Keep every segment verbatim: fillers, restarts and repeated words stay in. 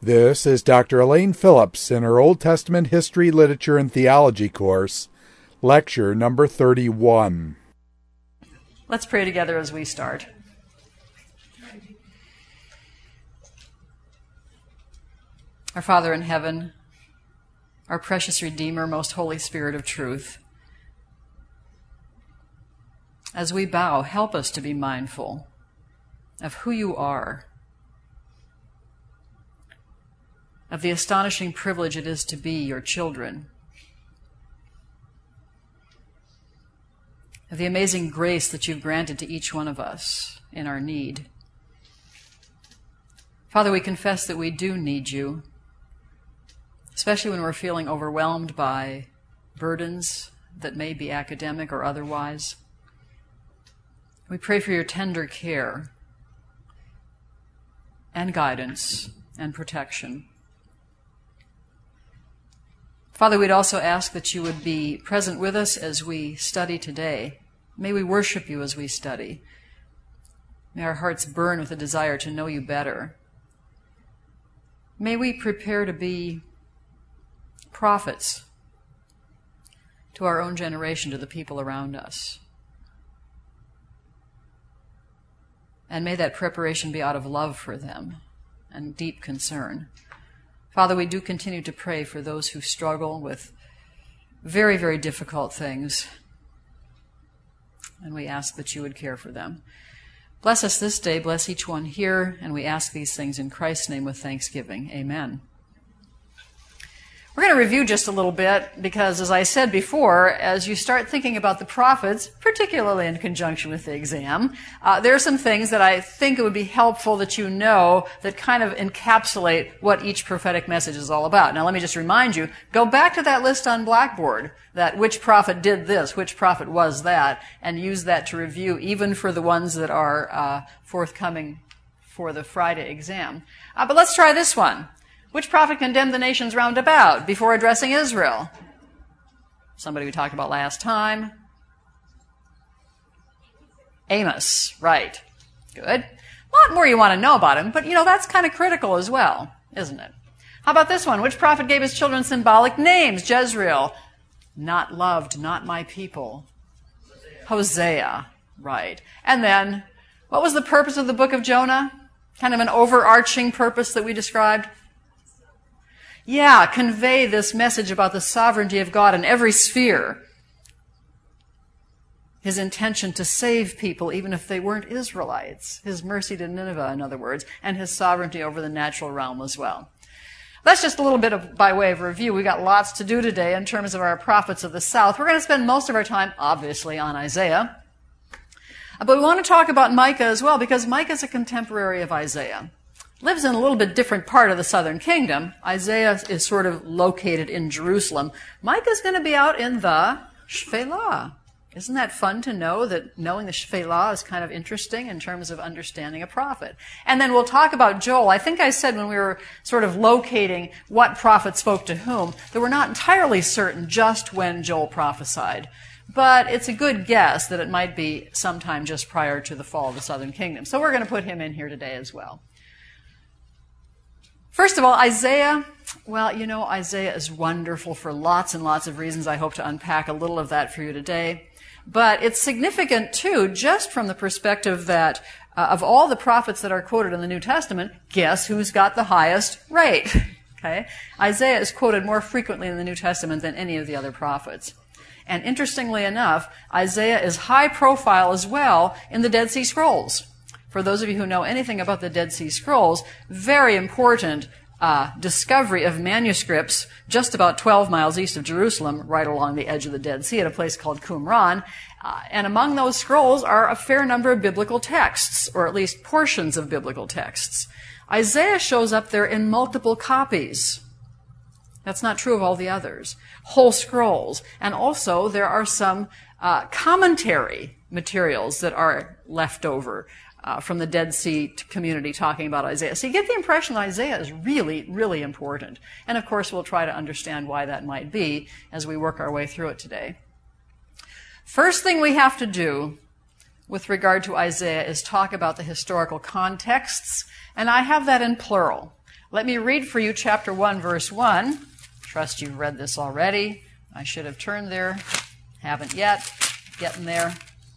This is Doctor Elaine Phillips in her Old Testament History, Literature, and Theology course, lecture number thirty-one. Let's pray together as we start. Our Father in heaven, our precious Redeemer, most Holy Spirit of truth, as we bow, help us to be mindful of who you are, of the astonishing privilege it is to be your children, of the amazing grace that you've granted to each one of us in our need. Father, we confess that we do need you, especially when we're feeling overwhelmed by burdens that may be academic or otherwise. We pray for your tender care and guidance and protection. Father, we'd also ask that you would be present with us as we study today. May we worship you as we study. May our hearts burn with a desire to know you better. May we prepare to be prophets to our own generation, to the people around us. And may that preparation be out of love for them and deep concern. Father, we do continue to pray for those who struggle with very, very difficult things, and we ask that you would care for them. Bless us this day, bless each one here, and we ask these things in Christ's name with thanksgiving. Amen. We're going to review just a little bit because, as I said before, as you start thinking about the prophets, particularly in conjunction with the exam, uh, there are some things that I think it would be helpful that you know that kind of encapsulate what each prophetic message is all about. Now, let me just remind you, go back to that list on Blackboard, that which prophet did this, which prophet was that, and use that to review even for the ones that are uh, forthcoming for the Friday exam. Uh, but let's try this one. Which prophet condemned the nations round about before addressing Israel? Somebody we talked about last time. Amos, right. Good. A lot more you want to know about him, but you know, that's kind of critical as well, isn't it? How about this one? Which prophet gave his children symbolic names? Jezreel. Not loved, not my people. Hosea. Hosea, right. And then, what was the purpose of the book of Jonah? Kind of an overarching purpose that we described. Yeah, convey this message about the sovereignty of God in every sphere. His intention to save people, even if they weren't Israelites. His mercy to Nineveh, in other words, and his sovereignty over the natural realm as well. That's just a little bit of, by way of review. We've got lots to do today in terms of our prophets of the South. We're going to spend most of our time, obviously, on Isaiah. But we want to talk about Micah as well, because Micah is a contemporary of Isaiah. Lives in a little bit different part of the southern kingdom. Isaiah is sort of located in Jerusalem. Micah's going to be out in the Shephelah. Isn't that fun to know that knowing the Shephelah is kind of interesting in terms of understanding a prophet? And then we'll talk about Joel. I think I said when we were sort of locating what prophet spoke to whom, that we're not entirely certain just when Joel prophesied. But it's a good guess that it might be sometime just prior to the fall of the southern kingdom. So we're going to put him in here today as well. First of all, Isaiah, well, you know, Isaiah is wonderful for lots and lots of reasons. I hope to unpack a little of that for you today. But it's significant, too, just from the perspective that uh, of all the prophets that are quoted in the New Testament, guess who's got the highest rate? Okay? Isaiah is quoted more frequently in the New Testament than any of the other prophets. And interestingly enough, Isaiah is high profile as well in the Dead Sea Scrolls. For those of you who know anything about the Dead Sea Scrolls, very important uh, discovery of manuscripts just about twelve miles east of Jerusalem, right along the edge of the Dead Sea at a place called Qumran. Uh, and among those scrolls are a fair number of biblical texts, or at least portions of biblical texts. Isaiah shows up there in multiple copies. That's not true of all the others. Whole scrolls. And also there are some uh, commentary materials that are left over Uh, from the Dead Sea community talking about Isaiah. So you get the impression that Isaiah is really, really important. And of course, we'll try to understand why that might be as we work our way through it today. First thing we have to do with regard to Isaiah is talk about the historical contexts, and I have that in plural. Let me read for you chapter one, verse one. Trust you've read this already. I should have turned there. Haven't yet. Getting there.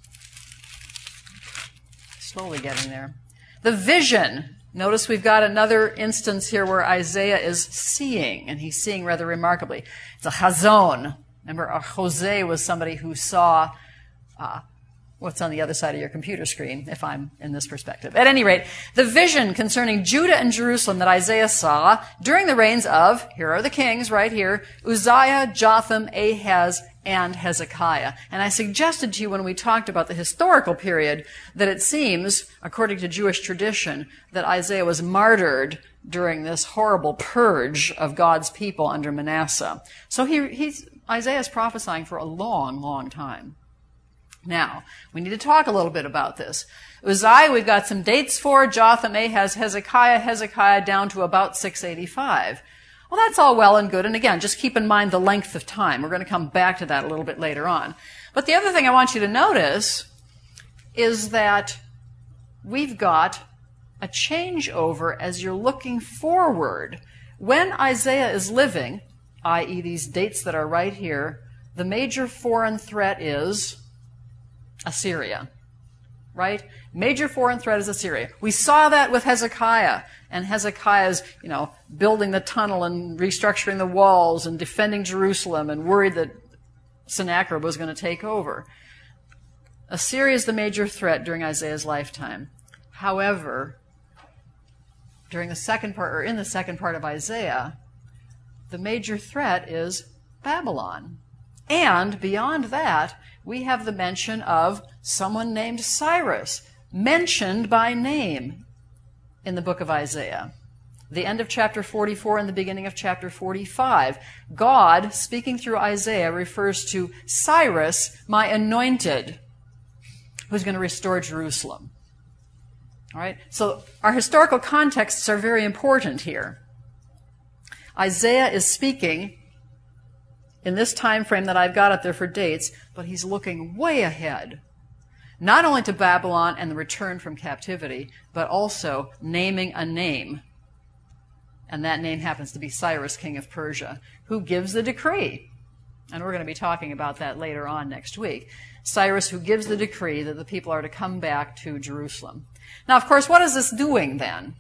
Slowly getting there. The vision. Notice we've got another instance here where Isaiah is seeing, and he's seeing rather remarkably. It's a chazon. Remember, a Jose was somebody who saw uh, what's on the other side of your computer screen, if I'm in this perspective. At any rate, the vision concerning Judah and Jerusalem that Isaiah saw during the reigns of, here are the kings right here, Uzziah, Jotham, Ahaz, and Hezekiah. And I suggested to you when we talked about the historical period that it seems, according to Jewish tradition, that Isaiah was martyred during this horrible purge of God's people under Manasseh. So he, he's, Isaiah is prophesying for a long, long time. Now, we need to talk a little bit about this. Uzziah, we've got some dates for, Jotham, Ahaz, Hezekiah, Hezekiah down to about six eighty-five. Well, that's all well and good, and again, just keep in mind the length of time. We're going to come back to that a little bit later on. But the other thing I want you to notice is that we've got a changeover as you're looking forward. When Isaiah is living, that is these dates that are right here, the major foreign threat is Assyria, right? Major foreign threat is Assyria. We saw that with Hezekiah, and Hezekiah's, you know, building the tunnel and restructuring the walls and defending Jerusalem and worried that Sennacherib was going to take over. Assyria is the major threat during Isaiah's lifetime. However, during the second part, or in the second part of Isaiah, the major threat is Babylon. And beyond that, we have the mention of someone named Cyrus, mentioned by name in the book of Isaiah. The end of chapter forty-four and the beginning of chapter forty-five. God, speaking through Isaiah, refers to Cyrus, my anointed, who's going to restore Jerusalem. All right? So our historical contexts are very important here. Isaiah is speaking in this time frame that I've got up there for dates, but he's looking way ahead, not only to Babylon and the return from captivity, but also naming a name. And that name happens to be Cyrus, king of Persia, who gives the decree. And we're going to be talking about that later on next week. Cyrus, who gives the decree that the people are to come back to Jerusalem. Now, of course, what is this doing then?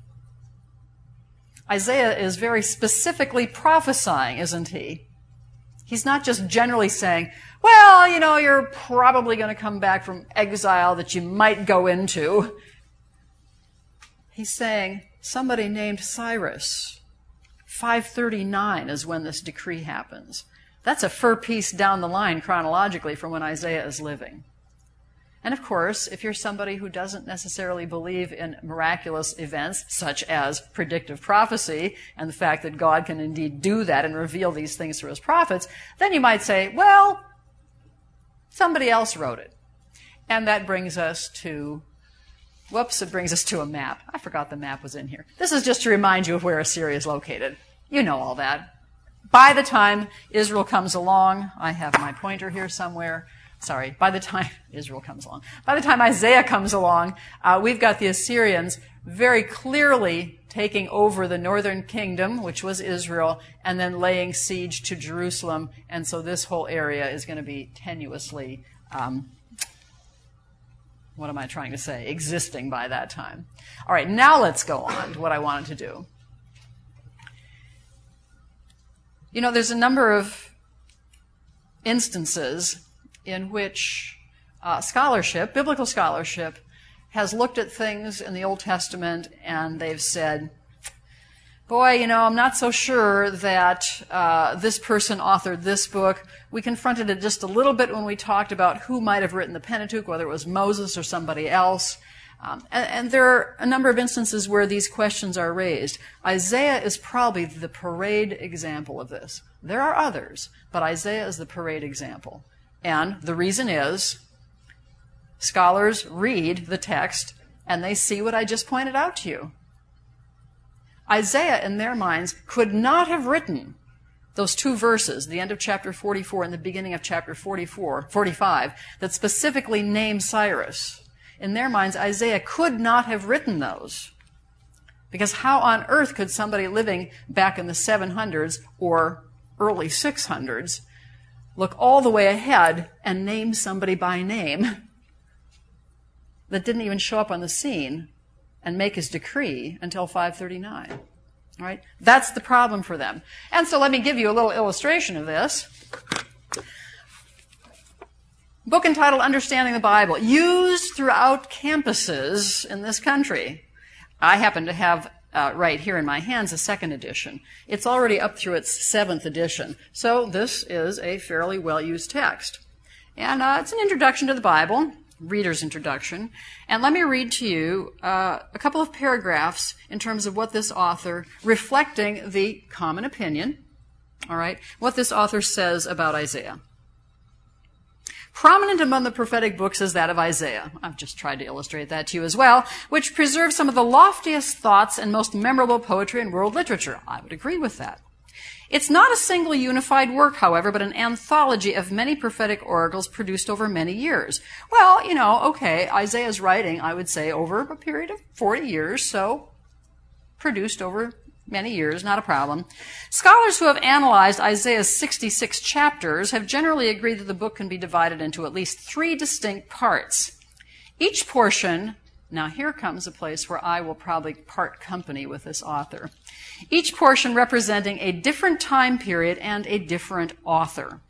Isaiah is very specifically prophesying, isn't he? He's not just generally saying, well, you know, you're probably going to come back from exile that you might go into. He's saying, somebody named Cyrus. five thirty-nine is when this decree happens. That's a fur piece down the line chronologically from when Isaiah is living. And of course, if you're somebody who doesn't necessarily believe in miraculous events, such as predictive prophecy, and the fact that God can indeed do that and reveal these things through his prophets, then you might say, well, somebody else wrote it. And that brings us to, whoops, it brings us to a map. I forgot the map was in here. This is just to remind you of where Assyria is located. You know all that. By the time Israel comes along, I have my pointer here somewhere. Sorry, by the time Israel comes along, by the time Isaiah comes along, uh, we've got the Assyrians very clearly taking over the northern kingdom, which was Israel, and then laying siege to Jerusalem. And so this whole area is going to be tenuously, um, what am I trying to say, existing by that time. All right, now let's go on to what I wanted to do. You know, there's a number of instances in which uh, scholarship, biblical scholarship, has looked at things in the Old Testament and they've said, boy, you know, I'm not so sure that uh, this person authored this book. We confronted it just a little bit when we talked about who might have written the Pentateuch, whether it was Moses or somebody else. Um, and, and there are a number of instances where these questions are raised. Isaiah is probably the parade example of this. There are others, but Isaiah is the parade example. And the reason is, scholars read the text and they see what I just pointed out to you. Isaiah, in their minds, could not have written those two verses, the end of chapter forty-four and the beginning of chapter forty-four, forty-five, that specifically name Cyrus. In their minds, Isaiah could not have written those Because how on earth could somebody living back in the seven hundreds or early six hundreds look all the way ahead and name somebody by name that didn't even show up on the scene and make his decree until five thirty-nine? All right? That's the problem for them. And so let me give you a little illustration of this. Book entitled Understanding the Bible, used throughout campuses in this country. I happen to have uh, right here in my hands a second edition. It's already up through its seventh edition. So this is a fairly well-used text. And uh, it's an introduction to the Bible, reader's introduction. And let me read to you uh, a couple of paragraphs in terms of what this author, reflecting the common opinion, all right, what this author says about Isaiah. Prominent among the prophetic books is that of Isaiah. I've just tried to illustrate that to you as well, which preserves some of the loftiest thoughts and most memorable poetry in world literature. I would agree with that. It's not a single unified work, however, but an anthology of many prophetic oracles produced over many years. Well, you know, okay, Isaiah's writing, I would say, over a period of forty years, so produced over many years, not a problem. Scholars who have analyzed Isaiah's sixty-six chapters have generally agreed that the book can be divided into at least three distinct parts. Each portion, now here comes a place where I will probably part company with this author. Each portion representing a different time period and a different author.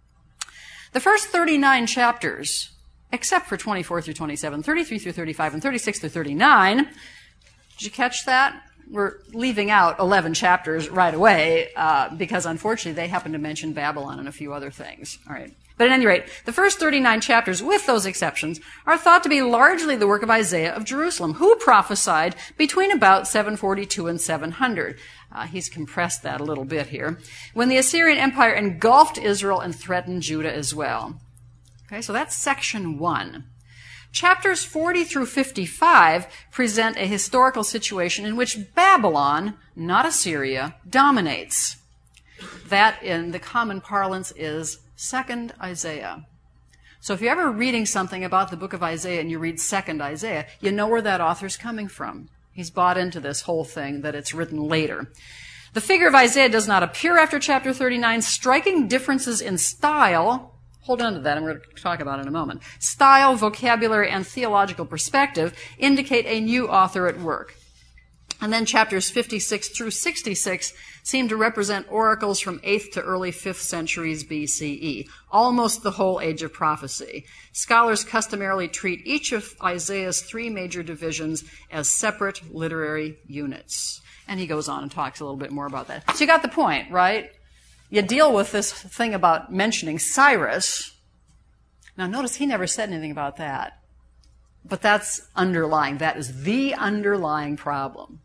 The first thirty-nine chapters, except for twenty-four through twenty-seven, thirty-three through thirty-five, and thirty-six through thirty-nine, did you catch that? We're leaving out eleven chapters right away uh, because, unfortunately, they happen to mention Babylon and a few other things. All right. But at any rate, the first thirty-nine chapters, with those exceptions, are thought to be largely the work of Isaiah of Jerusalem, who prophesied between about seven forty-two and seven hundred. Uh, he's compressed that a little bit here, when the Assyrian Empire engulfed Israel and threatened Judah as well. Okay, so that's section one. Chapters forty through fifty-five present a historical situation in which Babylon, not Assyria, dominates. That, in the common parlance, is Second Isaiah. So if you're ever reading something about the book of Isaiah and you read Second Isaiah, you know where that author's coming from. He's bought into this whole thing that it's written later. The figure of Isaiah does not appear after chapter thirty-nine. Striking differences in style, hold on to that, I'm going to talk about it in a moment, style, vocabulary, and theological perspective indicate a new author at work. And then chapters fifty-six through sixty-six seem to represent oracles from eighth to early fifth centuries B C E, almost the whole age of prophecy. Scholars customarily treat each of Isaiah's three major divisions as separate literary units. And he goes on and talks a little bit more about that. So you got the point, right? You deal with this thing about mentioning Cyrus. Now notice he never said anything about that. But that's underlying. That is the underlying problem.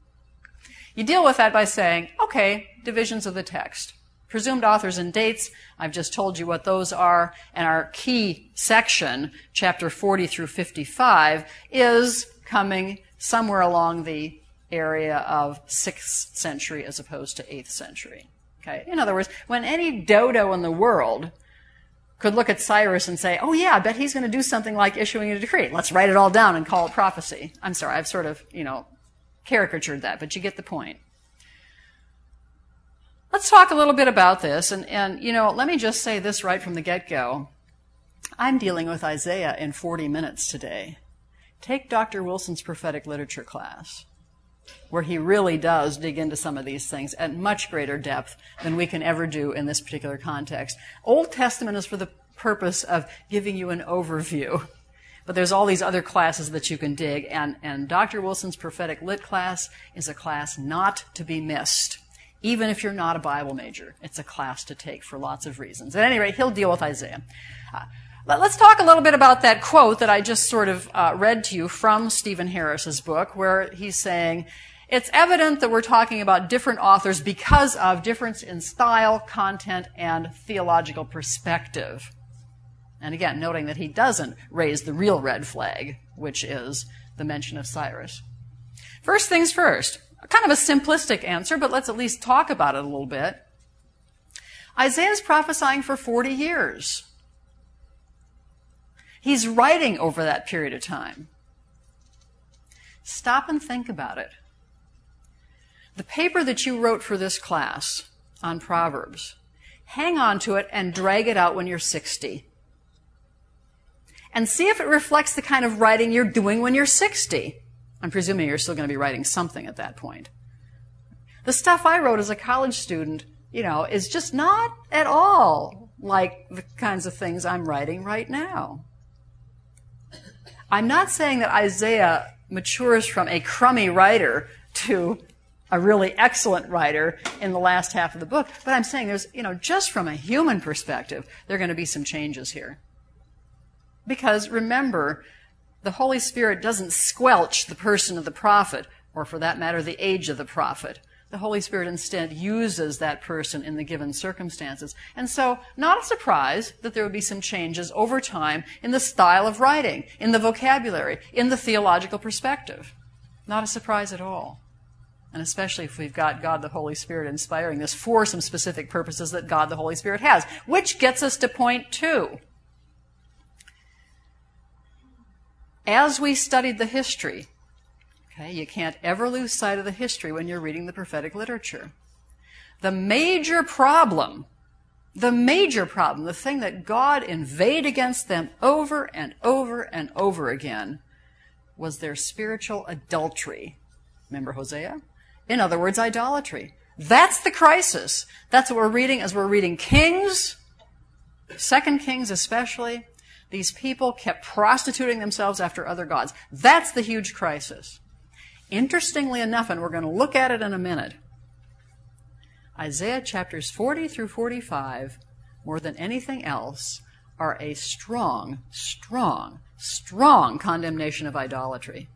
You deal with that by saying, okay, divisions of the text. Presumed authors and dates, I've just told you what those are, and our key section, chapter forty through fifty-five, is coming somewhere along the area of sixth century as opposed to eighth century. Okay? In other words, when any dodo in the world could look at Cyrus and say, oh yeah, I bet he's going to do something like issuing a decree. Let's write it all down and call it prophecy. I'm sorry, I've sort of, you know, caricatured that, but you get the point. Let's talk a little bit about this, and, and you know, let me just say this right from the get-go. I'm dealing with Isaiah in forty minutes today. Take Doctor Wilson's prophetic literature class, where he really does dig into some of these things at much greater depth than we can ever do in this particular context. Old Testament is for the purpose of giving you an overview. But there's all these other classes that you can dig, and, and Doctor Wilson's prophetic lit class is a class not to be missed. Even if you're not a Bible major, it's a class to take for lots of reasons. At any rate, he'll deal with Isaiah. Uh, let's talk a little bit about that quote that I just sort of uh, read to you from Stephen Harris's book, where he's saying, it's evident that we're talking about different authors because of difference in style, content, and theological perspective. And again, noting that he doesn't raise the real red flag, which is the mention of Cyrus. First things first, kind of a simplistic answer, but let's at least talk about it a little bit. Isaiah's prophesying for forty years. He's writing over that period of time. Stop and think about it. the paper that you wrote for this class on Proverbs, hang on to it and drag it out when you're sixty. And see if it reflects the kind of writing you're doing when you're sixty. I'm presuming you're still going to be writing something at that point. The stuff I wrote as a college student, you know, is just not at all like the kinds of things I'm writing right now. I'm not saying that Isaiah matures from a crummy writer to a really excellent writer in the last half of the book, but I'm saying there's, you know, just from a human perspective, there are going to be some changes here. Because remember, the Holy Spirit doesn't squelch the person of the prophet, or for that matter, the age of the prophet. The Holy Spirit instead uses that person in the given circumstances. And so, not a surprise that there would be some changes over time in the style of writing, in the vocabulary, in the theological perspective. Not a surprise at all. And especially if we've got God the Holy Spirit inspiring this for some specific purposes that God the Holy Spirit has. Which gets us to point two. As we studied the history, okay, you can't ever lose sight of the history when you're reading the prophetic literature. The major problem, the major problem, the thing that God inveighed against them over and over and over again was their spiritual adultery. Remember Hosea? In other words, idolatry. That's the crisis. That's what we're reading as we're reading Kings, Second Kings especially. These people kept prostituting themselves after other gods. That's the huge crisis. Interestingly enough, and we're going to look at it in a minute, Isaiah chapters forty through forty-five, more than anything else, are a strong, strong, strong condemnation of idolatry.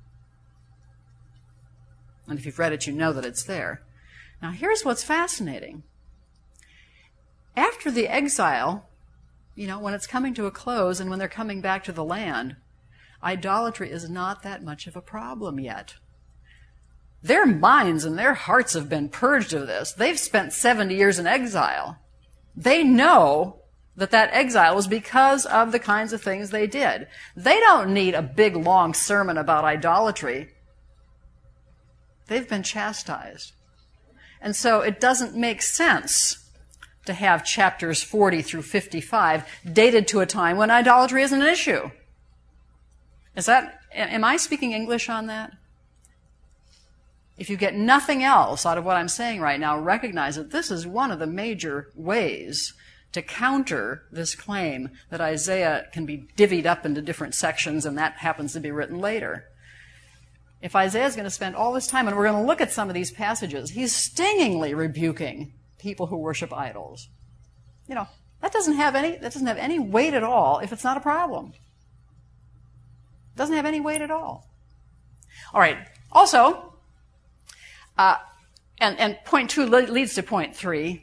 And if you've read it, you know that it's there. Now, here's what's fascinating. After the exile, you know, when it's coming to a close and when they're coming back to the land, idolatry is not that much of a problem yet. Their minds and their hearts have been purged of this. They've spent seventy years in exile. They know that that exile was because of the kinds of things they did. They don't need a big, long sermon about idolatry. They've been chastised. And so it doesn't make sense to have chapters forty through fifty-five dated to a time when idolatry isn't an issue. Is that, am I speaking English on that? If you get nothing else out of what I'm saying right now, recognize that this is one of the major ways to counter this claim that Isaiah can be divvied up into different sections and that happens to be written later. If Isaiah's going to spend all this time, and we're going to look at some of these passages, he's stingingly rebuking people who worship idols. You know, that doesn't have any, that doesn't have any weight at all if it's not a problem. It doesn't have any weight at all. All right. Also, uh, and, and point two leads to point three.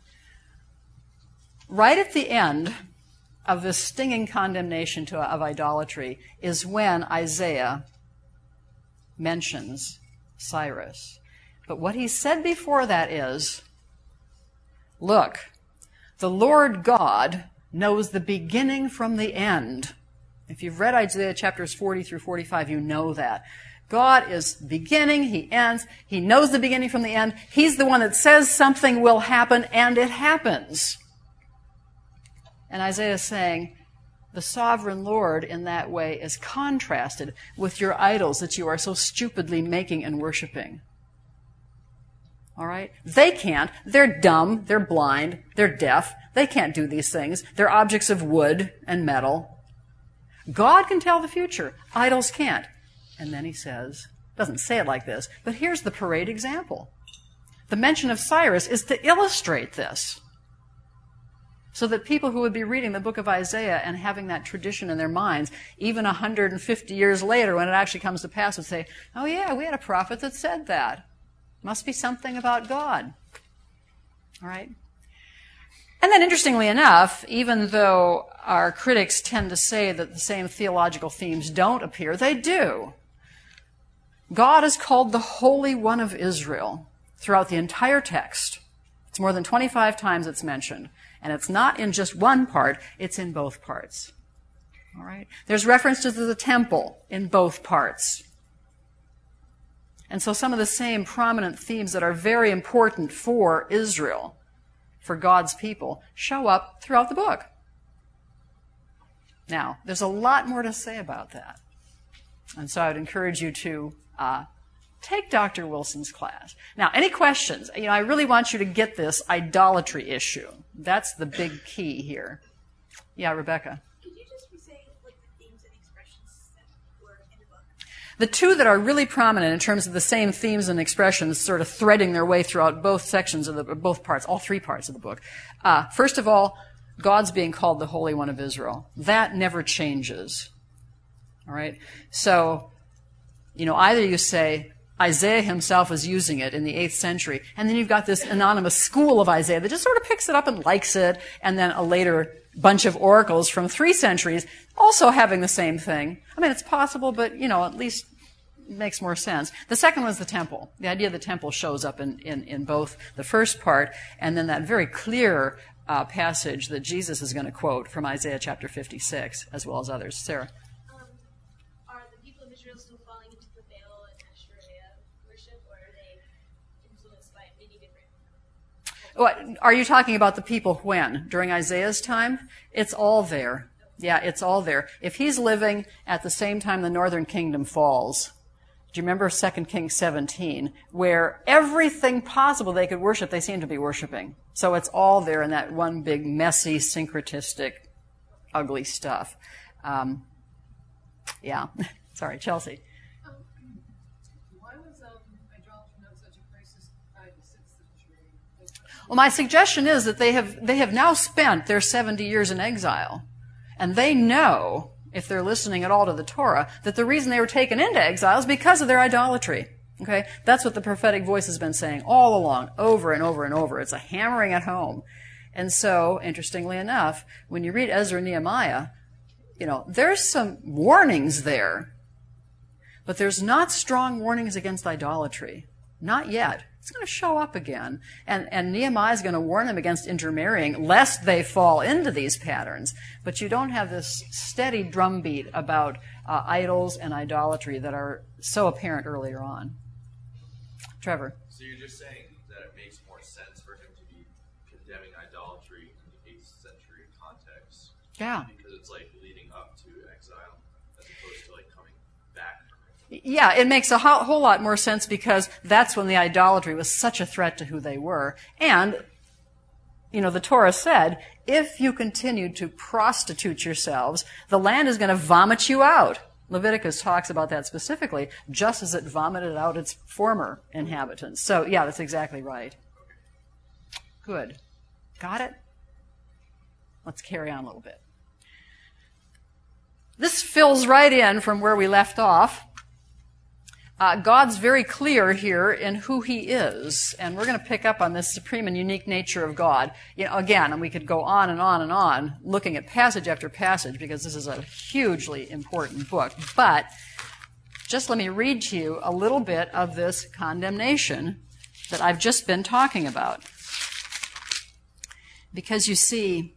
Right at the end of this stinging condemnation to, of idolatry is when Isaiah mentions Cyrus. But what he said before that is, look, the Lord God knows the beginning from the end. If you've read Isaiah chapters forty through forty-five, you know that. God is beginning, he ends, he knows the beginning from the end. He's the one that says something will happen, and it happens. And Isaiah is saying, the sovereign Lord in that way is contrasted with your idols that you are so stupidly making and worshiping. All right? They can't. They're dumb. They're blind. They're deaf. They can't do these things. They're objects of wood and metal. God can tell the future. Idols can't. And then he says, doesn't say it like this, but here's the parade example. The mention of Cyrus is to illustrate this, so that people who would be reading the book of Isaiah and having that tradition in their minds, even one hundred fifty years later when it actually comes to pass, would say, oh yeah, we had a prophet that said that. Must be something about God. All right? And then interestingly enough, even though our critics tend to say that the same theological themes don't appear, they do. God is called the Holy One of Israel throughout the entire text. It's more than twenty-five times it's mentioned. And it's not in just one part, it's in both parts. All right? There's reference to the temple in both parts. And so some of the same prominent themes that are very important for Israel, for God's people, show up throughout the book. Now, there's a lot more to say about that. And so I would encourage you to uh, take Doctor Wilson's class. Now, any questions? You know, I really want you to get this idolatry issue. That's the big key here. Yeah, Rebecca. Could you just re-say like the themes and expressions that were in the book? The two that are really prominent in terms of the same themes and expressions sort of threading their way throughout both sections of the, both parts, all three parts of the book. Uh, first of all, God's being called the Holy One of Israel. That never changes. All right? So, you know, either you say Isaiah himself was using it in the eighth century, and then you've got this anonymous school of Isaiah that just sort of picks it up and likes it, and then a later bunch of oracles from three centuries also having the same thing. I mean, it's possible, but, you know, at least it makes more sense. The second was the temple. The idea of the temple shows up in, in, in both the first part and then that very clear uh, passage that Jesus is going to quote from Isaiah chapter fifty-six, as well as others. Sarah? Um, are the people of Israel still falling into the Baal and Asherah worship, or are they influenced by many different... What, are you talking about the people when? During Isaiah's time? It's all there. Yeah, it's all there. If he's living at the same time the northern kingdom falls, do you remember Second Kings seventeen, where everything possible they could worship, they seem to be worshiping. So it's all there in that one big, messy, syncretistic, ugly stuff. Um, yeah. Sorry, Chelsea. Um, why was um, idolatry not such a crisis by the sixth century? Well, my suggestion is that they have they have now spent their seventy years in exile, and they know, if they're listening at all to the Torah, that the reason they were taken into exile is because of their idolatry. Okay? That's what the prophetic voice has been saying all along, over and over and over. It's a hammering at home. And so, interestingly enough, when you read Ezra and Nehemiah, you know, there's some warnings there, but there's not strong warnings against idolatry. Not yet. It's going to show up again. And, and Nehemiah is going to warn them against intermarrying, lest they fall into these patterns. But you don't have this steady drumbeat about uh, idols and idolatry that are so apparent earlier on. Trevor? So you're just saying that it makes more sense for him to be condemning idolatry in the eighth century context. Yeah. Because it's like leading up to exile, as opposed to like coming back from it. Yeah, it makes a ho- whole lot more sense because that's when the idolatry was such a threat to who they were. And, you know, the Torah said, if you continue to prostitute yourselves, the land is going to vomit you out. Leviticus talks about that specifically, just as it vomited out its former inhabitants. So, yeah, that's exactly right. Good. Got it? Let's carry on a little bit. This fills right in from where we left off. Uh, God's very clear here in who he is, and we're going to pick up on this supreme and unique nature of God. You know, again, and we could go on and on and on looking at passage after passage because this is a hugely important book. But just let me read to you a little bit of this condemnation that I've just been talking about. Because you see,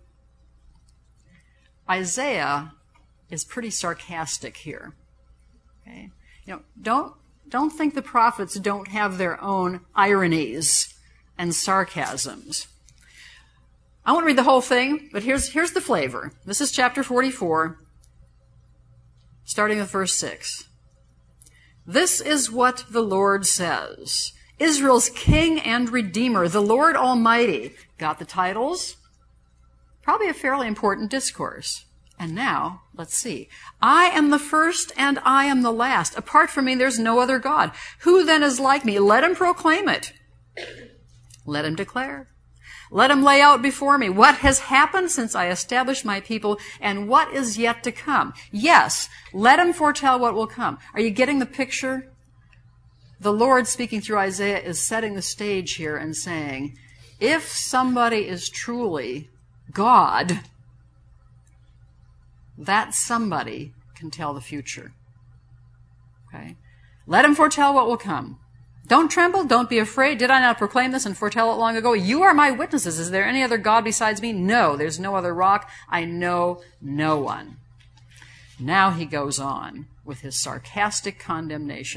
Isaiah is pretty sarcastic here. Okay? You know, don't Don't think the prophets don't have their own ironies and sarcasms. I won't read the whole thing, but here's, here's the flavor. This is chapter forty-four, starting with verse six. This is what the Lord says. Israel's King and Redeemer, the Lord Almighty. Got the titles? Probably a fairly important discourse. And now, let's see. I am the first and I am the last. Apart from me, there's no other God. Who then is like me? Let him proclaim it. Let him declare. Let him lay out before me what has happened since I established my people and what is yet to come. Yes, let him foretell what will come. Are you getting the picture? The Lord, speaking through Isaiah, is setting the stage here and saying, if somebody is truly God, that somebody can tell the future. Okay? Let him foretell what will come. Don't tremble, don't be afraid. Did I not proclaim this and foretell it long ago? You are my witnesses. Is there any other God besides me? No, there's no other rock. I know no one. Now he goes on with his sarcastic condemnation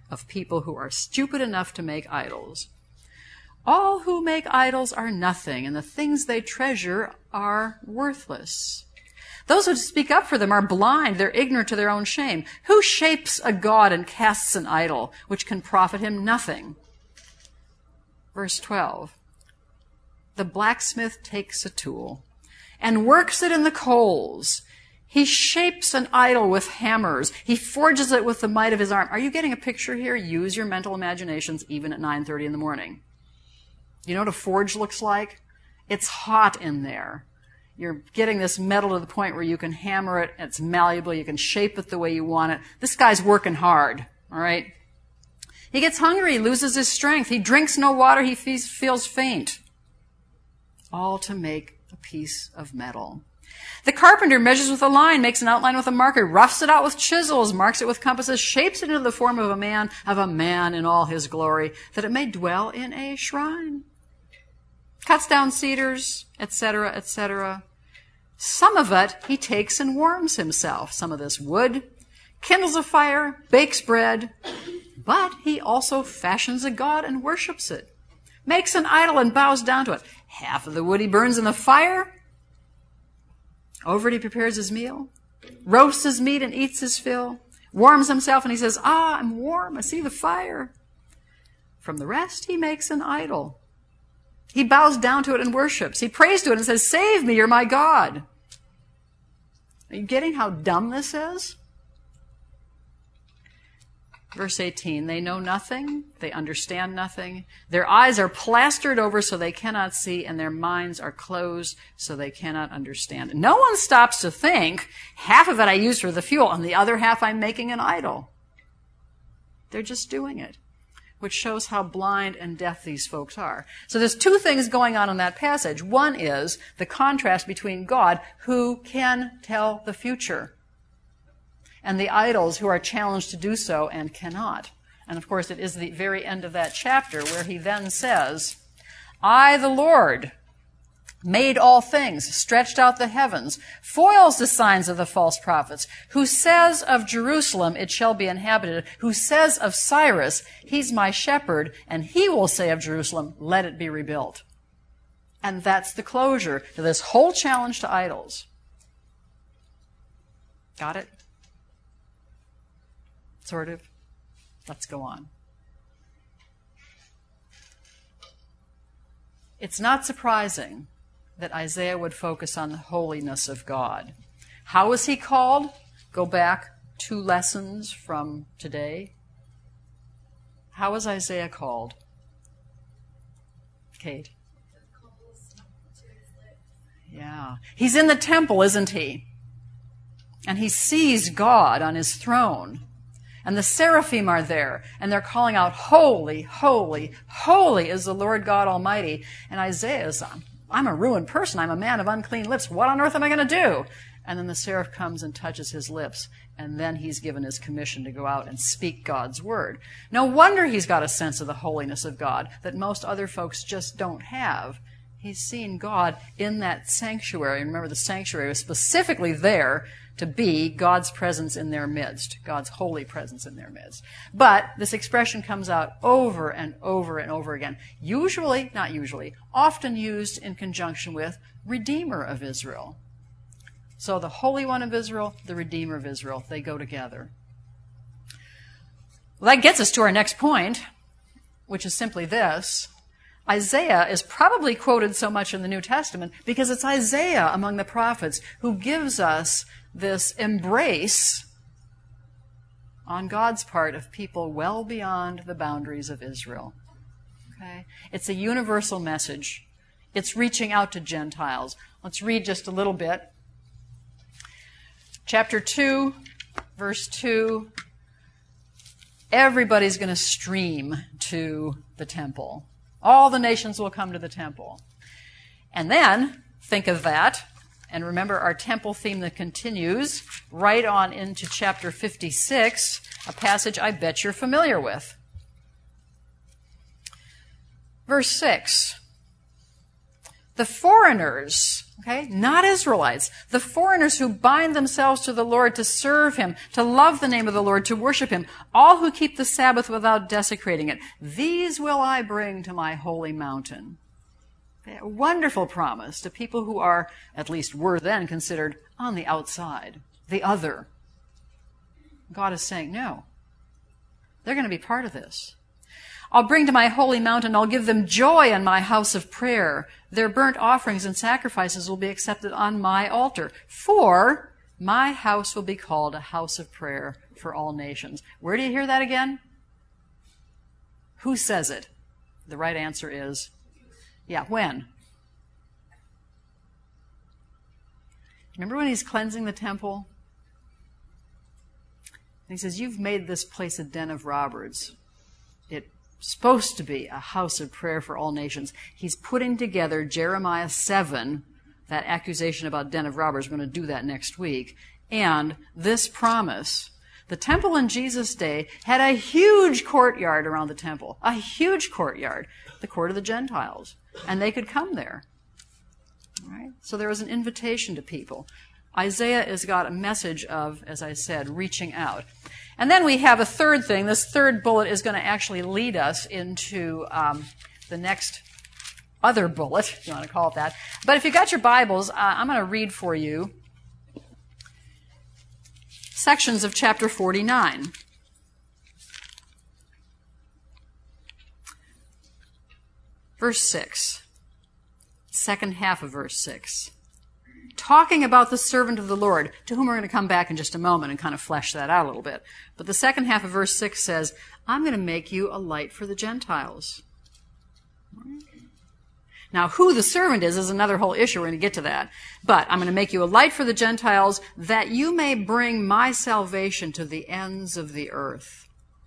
of people who are stupid enough to make idols. All who make idols are nothing, and the things they treasure are worthless. Those who speak up for them are blind, they're ignorant to their own shame. Who shapes a god and casts an idol, which can profit him nothing? Verse twelve. The blacksmith takes a tool and works it in the coals. He shapes an idol with hammers. He forges it with the might of his arm. Are you getting a picture here? Use your mental imaginations even at nine thirty in the morning. You know what a forge looks like? It's hot in there. You're getting this metal to the point where you can hammer it, it's malleable, you can shape it the way you want it. This guy's working hard, all right? He gets hungry, he loses his strength. He drinks no water, he feels faint. All to make a piece of metal. The carpenter measures with a line, makes an outline with a marker, roughs it out with chisels, marks it with compasses, shapes it into the form of a man, of a man in all his glory, that it may dwell in a shrine. Cuts down cedars, et cetera, et cetera. Some of it he takes and warms himself. Some of this wood, kindles a fire, bakes bread, but he also fashions a god and worships it. Makes an idol and bows down to it. Half of the wood he burns in the fire. Over it he prepares his meal, roasts his meat and eats his fill, warms himself and he says, ah, I'm warm, I see the fire. From the rest he makes an idol. He bows down to it and worships. He prays to it and says, save me, you're my God. Are you getting how dumb this is? Verse eighteen, they know nothing, they understand nothing. Their eyes are plastered over so they cannot see, and their minds are closed so they cannot understand. No one stops to think, half of it I use for the fuel, and the other half I'm making an idol. They're just doing it, which shows how blind and deaf these folks are. So there's two things going on in that passage. One is the contrast between God, who can tell the future, and the idols who are challenged to do so and cannot. And of course, it is the very end of that chapter where he then says, I, the Lord, made all things, stretched out the heavens, foils the signs of the false prophets, who says of Jerusalem, it shall be inhabited, who says of Cyrus, he's my shepherd, and he will say of Jerusalem, let it be rebuilt. And that's the closure to this whole challenge to idols. Got it? Sort of. Let's go on. It's not surprising that Isaiah would focus on the holiness of God. How was he called? Go back two lessons from today. How was Isaiah called? Kate? Yeah. He's in the temple, isn't he? And he sees God on his throne. And the seraphim are there, and they're calling out, holy, holy, holy is the Lord God Almighty. And Isaiah is, I'm a ruined person. I'm a man of unclean lips. What on earth am I going to do? And then the seraph comes and touches his lips, and then he's given his commission to go out and speak God's word. No wonder he's got a sense of the holiness of God that most other folks just don't have. He's seen God in that sanctuary. Remember, the sanctuary was specifically there to be God's presence in their midst, God's holy presence in their midst. But this expression comes out over and over and over again, usually, not usually, often used in conjunction with Redeemer of Israel. So the Holy One of Israel, the Redeemer of Israel, they go together. Well, that gets us to our next point, which is simply this. Isaiah is probably quoted so much in the New Testament because it's Isaiah among the prophets who gives us this embrace on God's part of people well beyond the boundaries of Israel. Okay? It's a universal message. It's reaching out to Gentiles. Let's read just a little bit. Chapter two, verse two. Everybody's going to stream to the temple. All the nations will come to the temple. And then, think of that, and remember our temple theme that continues right on into chapter fifty-six, a passage I bet you're familiar with. Verse six. The foreigners, okay, not Israelites, the foreigners who bind themselves to the Lord to serve him, to love the name of the Lord, to worship him, all who keep the Sabbath without desecrating it, these will I bring to my holy mountain. A wonderful promise to people who are, at least were then considered, on the outside, the other. God is saying, no, they're going to be part of this. I'll bring to my holy mountain, I'll give them joy in my house of prayer. Their burnt offerings and sacrifices will be accepted on my altar. For my house will be called a house of prayer for all nations. Where do you hear that again? Who says it? The right answer is, yeah, when? Remember when he's cleansing the temple? And he says, you've made this place a den of robbers. It's supposed to be a house of prayer for all nations. He's putting together Jeremiah seven, that accusation about den of robbers. We're going to do that next week. And this promise. The temple in Jesus' day had a huge courtyard around the temple. A huge courtyard. The court of the Gentiles. And they could come there. All right? So there was an invitation to people. Isaiah has got a message of, as I said, reaching out. And then we have a third thing. This third bullet is going to actually lead us into um, the next other bullet, if you want to call it that. But if you've got your Bibles, uh, I'm going to read for you sections of chapter forty-nine. Verse six. Second half of verse six. Talking about the servant of the Lord, to whom we're going to come back in just a moment and kind of flesh that out a little bit. But the second half of verse six says, I'm going to make you a light for the Gentiles. Now, who the servant is is another whole issue. We're going to get to that. But I'm going to make you a light for the Gentiles, that you may bring my salvation to the ends of the earth.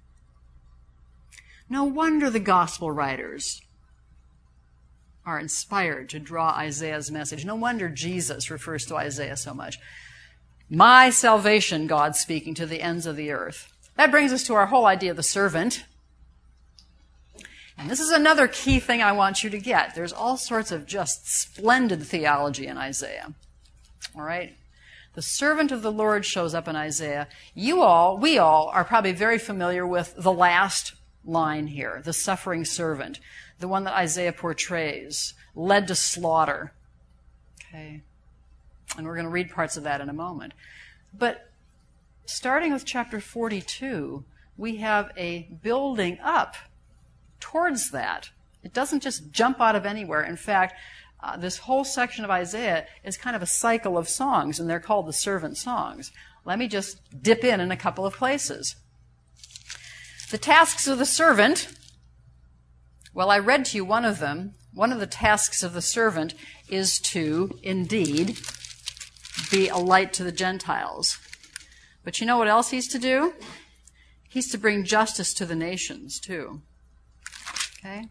No wonder the gospel writers are inspired to draw Isaiah's message. No wonder Jesus refers to Isaiah so much. My salvation, God speaking, to the ends of the earth. That brings us to our whole idea of the servant. And this is another key thing I want you to get. There's all sorts of just splendid theology in Isaiah. All right? The servant of the Lord shows up in Isaiah. You all, we all, are probably very familiar with the last line here, the suffering servant, the one that Isaiah portrays, led to slaughter. Okay? And we're going to read parts of that in a moment. But starting with chapter forty-two, we have a building up towards that. It doesn't just jump out of anywhere. In fact, uh, this whole section of Isaiah is kind of a cycle of songs, and they're called the servant songs. Let me just dip in in a couple of places. The tasks of the servant, well, I read to you one of them. One of the tasks of the servant is to, indeed, be a light to the Gentiles. But you know what else he's to do? He's to bring justice to the nations, too. Okay?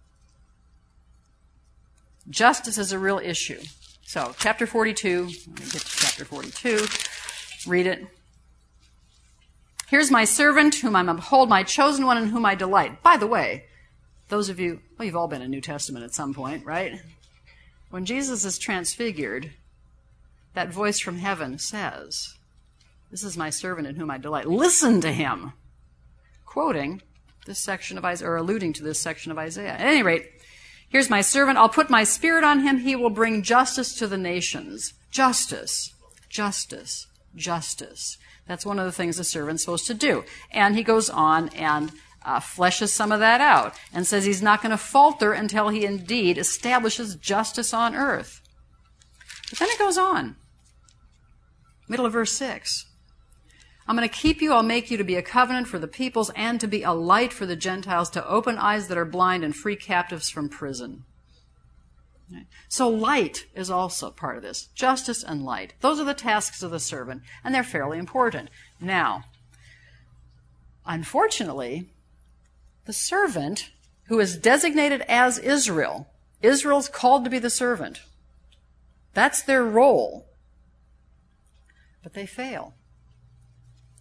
Justice is a real issue. So, chapter forty-two, let me get to chapter forty-two, read it. Here's my servant, whom I uphold, my chosen one in whom I delight. By the way, those of you, well, you've all been in New Testament at some point, right? When Jesus is transfigured, that voice from heaven says, this is my servant in whom I delight. Listen to him. Quoting this section of Isaiah, or alluding to this section of Isaiah. At any rate, here's my servant. I'll put my spirit on him. He will bring justice to the nations. Justice, justice, justice. That's one of the things the servant's supposed to do. And he goes on and uh, fleshes some of that out and says he's not going to falter until he indeed establishes justice on earth. But then it goes on. Middle of verse six. I'm going to keep you, I'll make you to be a covenant for the peoples and to be a light for the Gentiles, to open eyes that are blind and free captives from prison. So light is also part of this. Justice and light. Those are the tasks of the servant, and they're fairly important. Now, unfortunately, the servant who is designated as Israel, Israel's called to be the servant. That's their role. But they fail.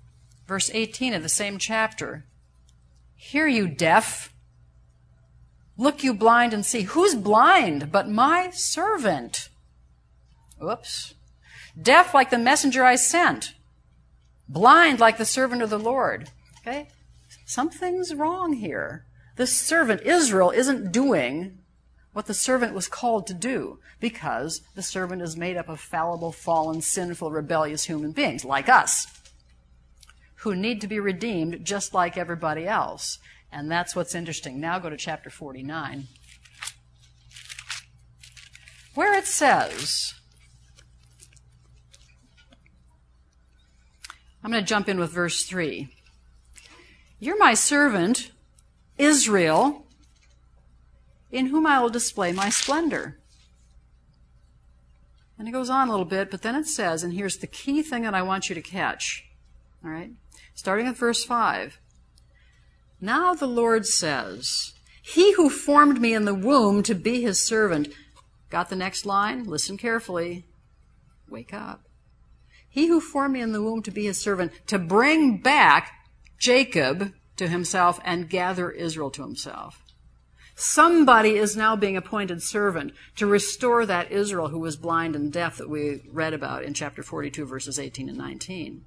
Verse eighteen of the same chapter. Hear you deaf. Look you blind and see. Who's blind but my servant? Oops. Deaf like the messenger I sent. Blind like the servant of the Lord. Okay? Something's wrong here. The servant, Israel, isn't doing what the servant was called to do, because the servant is made up of fallible, fallen, sinful, rebellious human beings like us, who need to be redeemed just like everybody else. And that's what's interesting. Now go to chapter forty-nine, where it says, I'm going to jump in with verse three. You're my servant, Israel, in whom I will display my splendor. And it goes on a little bit, but then it says, and here's the key thing that I want you to catch, all right? Starting at verse five. Now the Lord says, he who formed me in the womb to be his servant. Got the next line? Listen carefully. Wake up. He who formed me in the womb to be his servant, to bring back Jacob to himself and gather Israel to himself. Somebody is now being appointed servant to restore that Israel who was blind and deaf that we read about in chapter forty-two, verses eighteen and nineteen.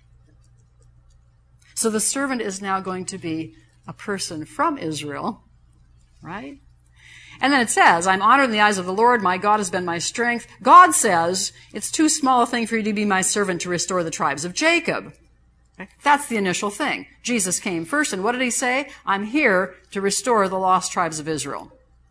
So the servant is now going to be a person from Israel, right? And then it says, I'm honored in the eyes of the Lord. My God has been my strength. God says, it's too small a thing for you to be my servant to restore the tribes of Jacob. Okay? That's the initial thing. Jesus came first, and what did he say? I'm here to restore the lost tribes of Israel.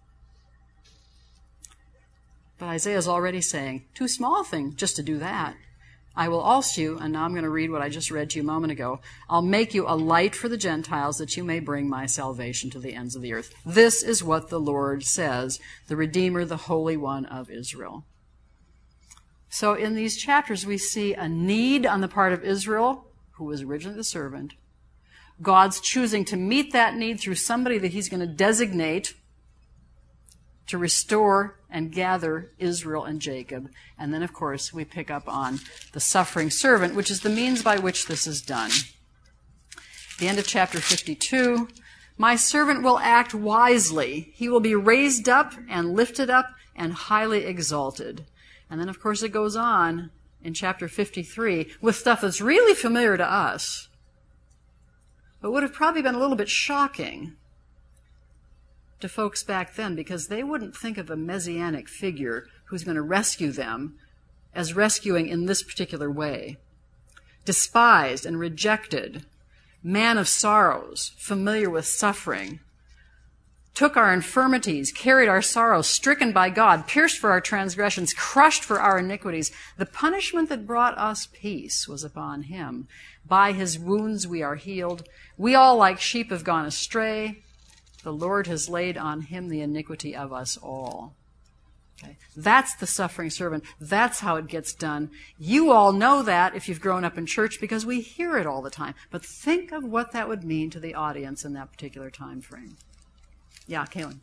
But Isaiah is already saying, too small a thing just to do that. I will also, and now I'm going to read what I just read to you a moment ago, I'll make you a light for the Gentiles that you may bring my salvation to the ends of the earth. This is what the Lord says, the Redeemer, the Holy One of Israel. So in these chapters we see a need on the part of Israel, who was originally the servant. God's choosing to meet that need through somebody that he's going to designate to restore and gather Israel and Jacob. And then, of course, we pick up on the suffering servant, which is the means by which this is done. The end of chapter fifty-two, my servant will act wisely. He will be raised up and lifted up and highly exalted. And then, of course, it goes on in chapter fifty-three with stuff that's really familiar to us, but would have probably been a little bit shocking to folks back then, because they wouldn't think of a messianic figure who's going to rescue them as rescuing in this particular way. Despised and rejected, man of sorrows, familiar with suffering, took our infirmities, carried our sorrows, stricken by God, pierced for our transgressions, crushed for our iniquities. The punishment that brought us peace was upon him. By his wounds we are healed. We all like sheep have gone astray. The Lord has laid on him the iniquity of us all. Okay? That's the suffering servant. That's how it gets done. You all know that if you've grown up in church, because we hear it all the time. But think of what that would mean to the audience in that particular time frame. Yeah, Kaylin.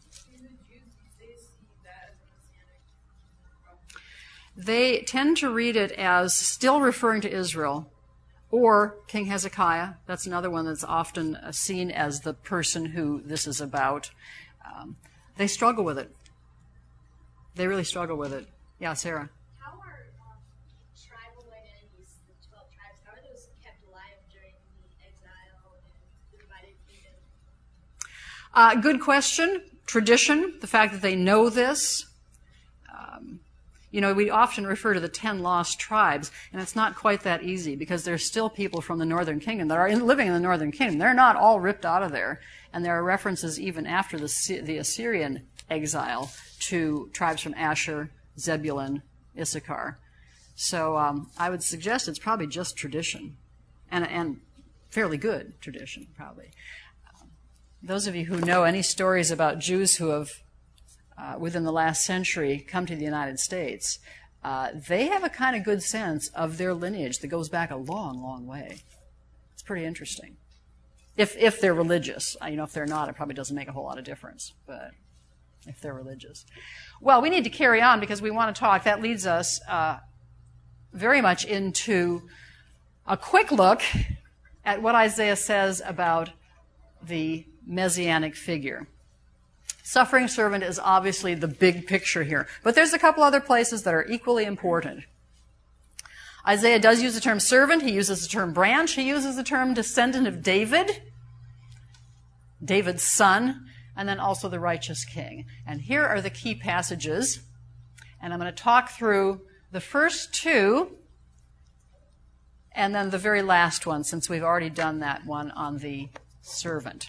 They tend to read it as still referring to Israel, or King Hezekiah. That's another one that's often seen as the person who this is about. Um, they struggle with it. They really struggle with it. Yeah, Sarah. How are um, tribal identities, the twelve tribes, how are those kept alive during the exile and the divided kingdom? Uh, good question. Tradition, the fact that they know this. Um, You know, we often refer to the ten lost tribes, and it's not quite that easy, because there's still people from the northern kingdom that are in, living in the northern kingdom. They're not all ripped out of there. And there are references even after the, the Assyrian exile to tribes from Asher, Zebulun, Issachar. So um, I would suggest it's probably just tradition, and, and fairly good tradition, probably. Um, those of you who know any stories about Jews who have Uh, within the last century come to the United States, uh, they have a kind of good sense of their lineage that goes back a long, long way. It's pretty interesting. If if they're religious. You know, if they're not, it probably doesn't make a whole lot of difference. But if they're religious. Well, we need to carry on because we want to talk. That leads us uh, very much into a quick look at what Isaiah says about the Messianic figure. Suffering servant is obviously the big picture here. But there's a couple other places that are equally important. Isaiah does use the term servant. He uses the term branch. He uses the term descendant of David, David's son, and then also the righteous king. And here are the key passages. And I'm going to talk through the first two and then the very last one, since we've already done that one on the servant.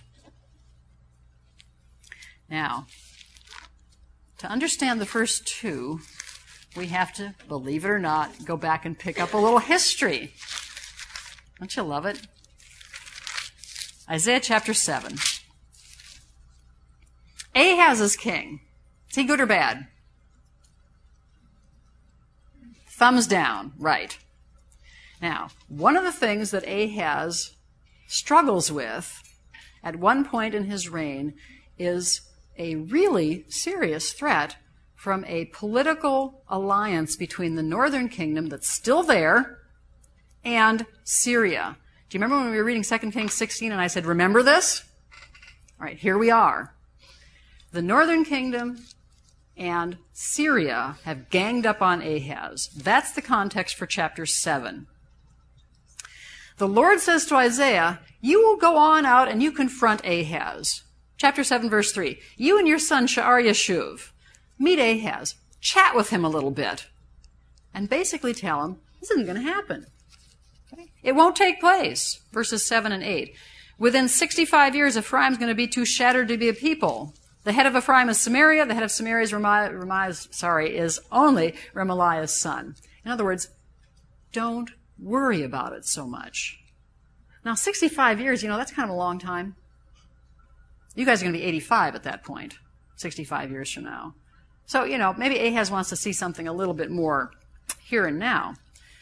Now, to understand the first two, we have to, believe it or not, go back and pick up a little history. Don't you love it? Isaiah chapter seven. Ahaz is king. Is he good or bad? Thumbs down, right. Now, one of the things that Ahaz struggles with at one point in his reign is a really serious threat from a political alliance between the northern kingdom that's still there and Syria. Do you remember when we were reading Second Kings sixteen and I said, remember this? All right, here we are. The northern kingdom and Syria have ganged up on Ahaz. That's the context for chapter seven. The Lord says to Isaiah, you will go on out and you confront Ahaz. Chapter seven, verse three. You and your son Shear-Yashuv meet Ahaz, chat with him a little bit, and basically tell him this isn't going to happen. Okay? It won't take place. Verses seven and eight. Within sixty-five years, Ephraim's going to be too shattered to be a people. The head of Ephraim is Samaria. The head of Samaria is, Remi- Remi- sorry, is only Remaliah's son. In other words, don't worry about it so much. Now, sixty-five years, you know, that's kind of a long time. You guys are going to be eighty-five at that point, sixty-five years from now. So, you know, maybe Ahaz wants to see something a little bit more here and now.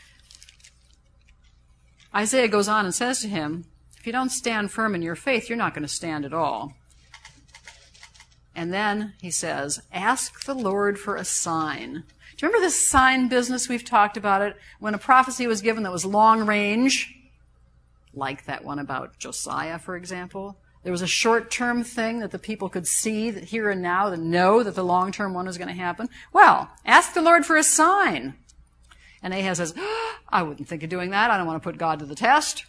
Isaiah goes on and says to him, if you don't stand firm in your faith, you're not going to stand at all. And then he says, ask the Lord for a sign. Do you remember this sign business? We've talked about it. When a prophecy was given that was long range, like that one about Josiah, for example, there was a short-term thing that the people could see that here and now, that know that the long-term one was going to happen. Well, ask the Lord for a sign. And Ahaz says, oh, I wouldn't think of doing that. I don't want to put God to the test.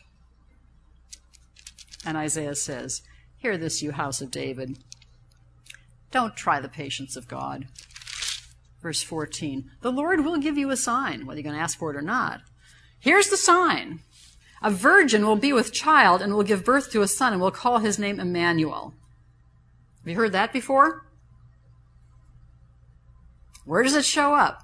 And Isaiah says, hear this, you house of David. Don't try the patience of God. Verse fourteen, the Lord will give you a sign, whether you're going to ask for it or not. Here's the sign. A virgin will be with child and will give birth to a son and will call his name Emmanuel. Have you heard that before? Where does it show up?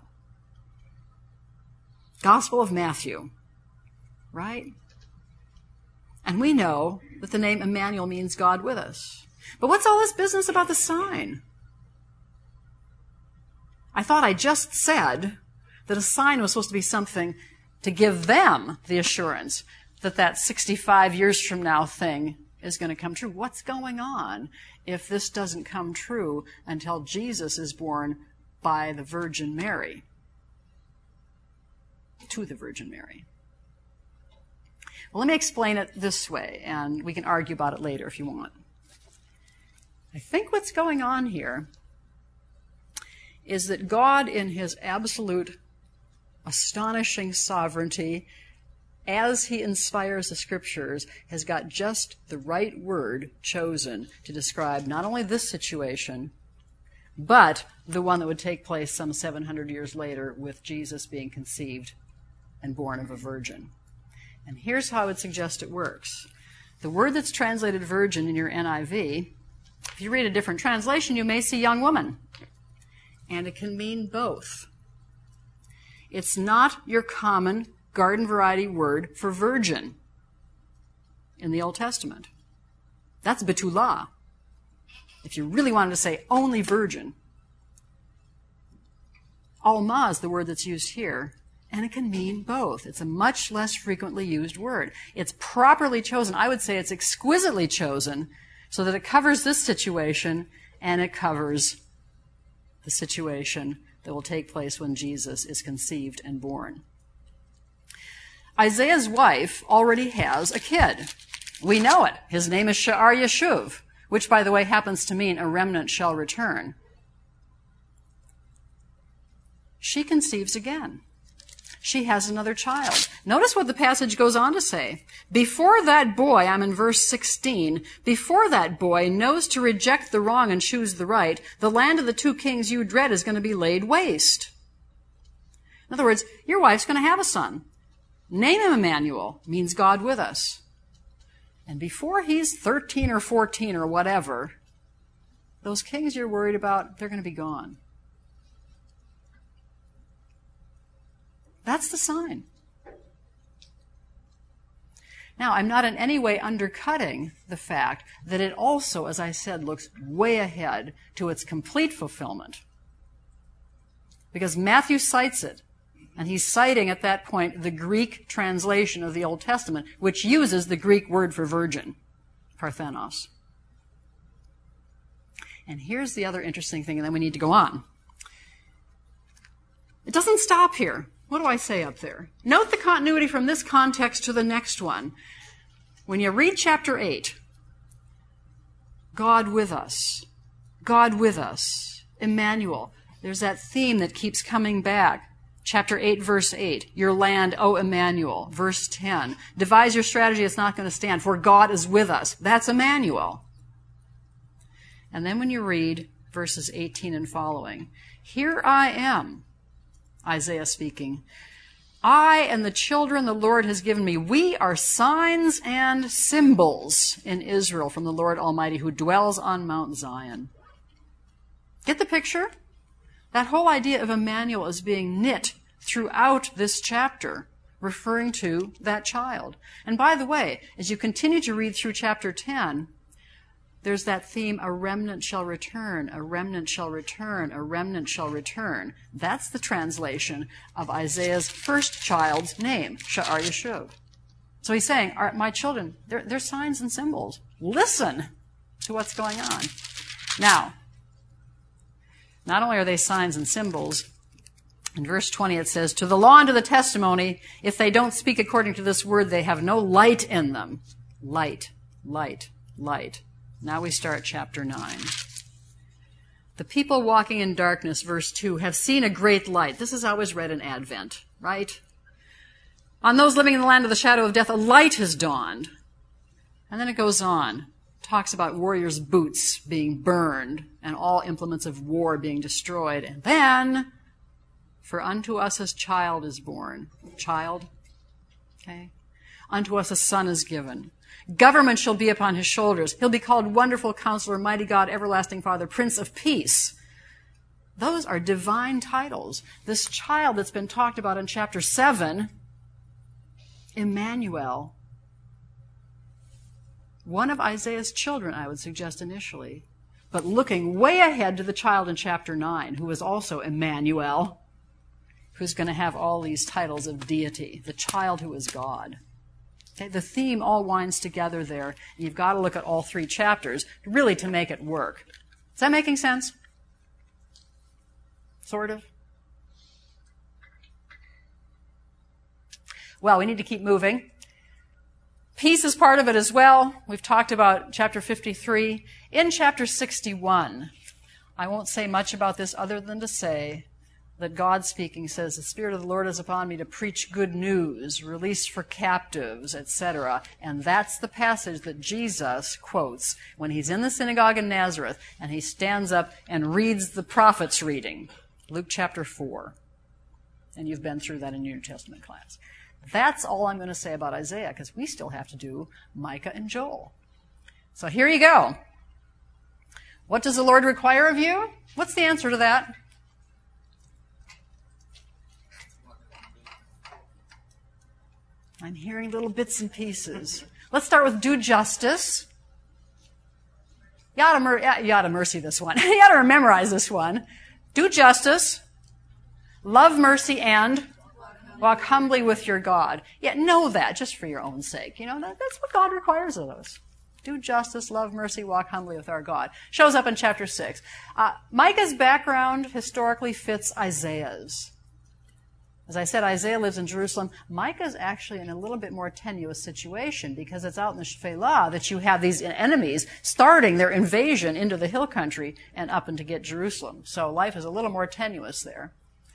Gospel of Matthew, right? And we know that the name Emmanuel means God with us. But what's all this business about the sign? I thought I just said that a sign was supposed to be something to give them the assurance that that sixty-five years from now thing is going to come true. What's going on if this doesn't come true until Jesus is born by the Virgin Mary? To the Virgin Mary. Well, let me explain it this way, and we can argue about it later if you want. I think what's going on here is that God, in his absolute astonishing sovereignty, as he inspires the scriptures, has got just the right word chosen to describe not only this situation, but the one that would take place some seven hundred years later with Jesus being conceived and born of a virgin. And here's how I would suggest it works. The word that's translated virgin in your N I V, if you read a different translation, you may see young woman. And it can mean both. It's not your common garden variety word for virgin in the Old Testament. That's betulah. If you really wanted to say only virgin. Alma is the word that's used here, and it can mean both. It's a much less frequently used word. It's properly chosen. I would say it's exquisitely chosen so that it covers this situation and it covers the situation that will take place when Jesus is conceived and born. Isaiah's wife already has a kid. We know it. His name is Shear-Yashuv. which, by the way, happens to mean a remnant shall return, she conceives again. She has another child. Notice what the passage goes on to say. Before that boy, I'm in verse sixteen, before that boy knows to reject the wrong and choose the right, the land of the two kings you dread is going to be laid waste. In other words, your wife's going to have a son. Name him Emmanuel, means God with us. And before he's thirteen or fourteen or whatever, those kings you're worried about, they're going to be gone. That's the sign. Now, I'm not in any way undercutting the fact that it also, as I said, looks way ahead to its complete fulfillment. Because Matthew cites it, and he's citing at that point the Greek translation of the Old Testament, which uses the Greek word for virgin, parthenos. And here's the other interesting thing, and then we need to go on. It doesn't stop here. What do I say up there? Note the continuity from this context to the next one. When you read chapter eight, God with us, God with us, Emmanuel, there's that theme that keeps coming back. Chapter eight, verse eight, your land, O Emmanuel. Verse ten, devise your strategy, it's not going to stand, for God is with us. That's Emmanuel. And then when you read verses eighteen and following, here I am, Isaiah speaking. I and the children the Lord has given me, we are signs and symbols in Israel from the Lord Almighty who dwells on Mount Zion. Get the picture? That whole idea of Emmanuel is being knit throughout this chapter, referring to that child. And by the way, as you continue to read through chapter ten, there's that theme, a remnant shall return, a remnant shall return, a remnant shall return. That's the translation of Isaiah's first child's name, Sha'ar Yashub. So he's saying, all right, my children, they're, they're signs and symbols. Listen to what's going on. Now, not only are they signs and symbols, in verse twenty it says, to the law and to the testimony, if they don't speak according to this word, they have no light in them. Light, light, light. Now we start chapter nine. The people walking in darkness, verse two, have seen a great light. This is always read in Advent, right? On those living in the land of the shadow of death, a light has dawned. And then it goes on. Talks about warriors' boots being burned and all implements of war being destroyed. And then, for unto us a child is born. Child, okay? Unto us a son is given. Government shall be upon his shoulders. He'll be called Wonderful Counselor, Mighty God, Everlasting Father, Prince of Peace. Those are divine titles. This child that's been talked about in chapter seven, Emmanuel, one of Isaiah's children, I would suggest initially, but looking way ahead to the child in chapter nine, who is also Emmanuel, who's going to have all these titles of deity, the child who is God. Okay, the theme all winds together there. You've got to look at all three chapters really to make it work. Is that making sense? Sort of? Well, we need to keep moving. Peace is part of it as well. We've talked about chapter fifty-three. In chapter sixty-one, I won't say much about this other than to say that God speaking says, the Spirit of the Lord is upon me to preach good news, release for captives, et cetera. And that's the passage that Jesus quotes when he's in the synagogue in Nazareth and he stands up and reads the prophet's reading, Luke chapter four. And you've been through that in your New Testament class. That's all I'm going to say about Isaiah, because we still have to do Micah and Joel. So here you go. What does the Lord require of you? What's the answer to that? I'm hearing little bits and pieces. Let's start with do justice. You ought to, mer- you ought to mercy this one. You ought to memorize this one. Do justice, love mercy, and walk humbly with your God. Yeah, know that just for your own sake. You know, that, that's what God requires of us. Do justice, love mercy, walk humbly with our God. Shows up in chapter six. Uh, Micah's background historically fits Isaiah's. As I said, Isaiah lives in Jerusalem. Micah's actually in a little bit more tenuous situation because it's out in the Shephelah that you have these enemies starting their invasion into the hill country and up and to get Jerusalem. So life is a little more tenuous there.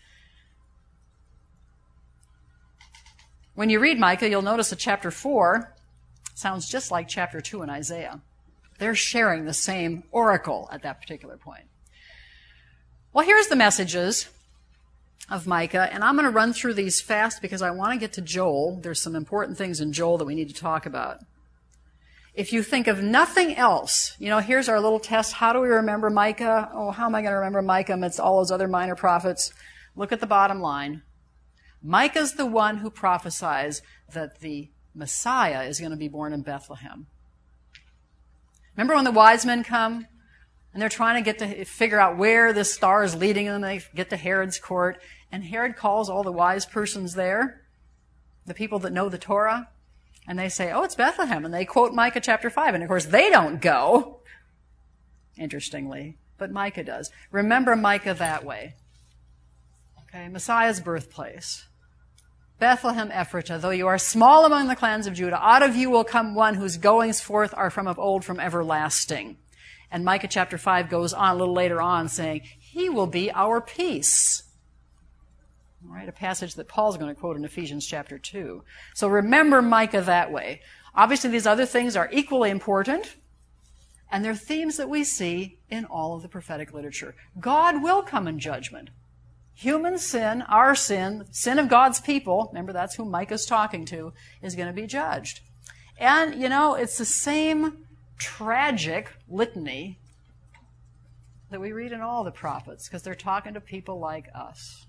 When you read Micah, you'll notice that chapter four sounds just like chapter two in Isaiah. They're sharing the same oracle at that particular point. Well, here's the messages of Micah, and I'm going to run through these fast because I want to get to Joel. There's some important things in Joel that we need to talk about. If you think of nothing else, you know, here's our little test. How do we remember Micah? Oh, how am I going to remember Micah amidst all those other minor prophets? Look at the bottom line. Micah's the one who prophesies that the Messiah is going to be born in Bethlehem. Remember when the wise men come? And they're trying to get to figure out where this star is leading them. They get to Herod's court. And Herod calls all the wise persons there, the people that know the Torah. And they say, oh, it's Bethlehem. And they quote Micah chapter five. And of course, they don't go, interestingly. But Micah does. Remember Micah that way. Okay, Messiah's birthplace. Bethlehem Ephratah, though you are small among the clans of Judah, out of you will come one whose goings forth are from of old, from everlasting. And Micah chapter five goes on a little later on saying, he will be our peace. All right, a passage that Paul's going to quote in Ephesians chapter two. So remember Micah that way. Obviously, these other things are equally important, and they're themes that we see in all of the prophetic literature. God will come in judgment. Human sin, our sin, sin of God's people, remember that's who Micah's talking to, is going to be judged. And, you know, it's the same tragic litany that we read in all the prophets, because they're talking to people like us.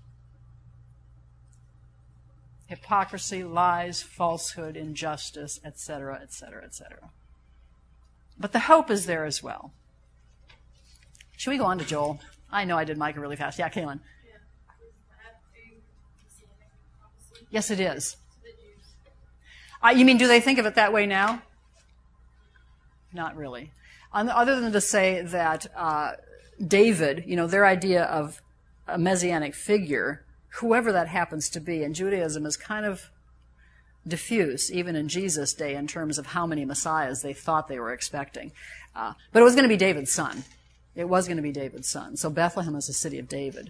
Hypocrisy, lies, falsehood, injustice, et cetera, et cetera, et cetera. But the hope is there as well. Should we go on to Joel? I know I did Micah really fast. Yeah, Kaylin. Yes, it is. Uh, you mean, do they think of it that way now? Not really. Other than to say that uh, David, you know, their idea of a messianic figure, whoever that happens to be, in Judaism is kind of diffuse, even in Jesus' day, in terms of how many messiahs they thought they were expecting. Uh, but it was going to be David's son. It was going to be David's son. So Bethlehem is the city of David.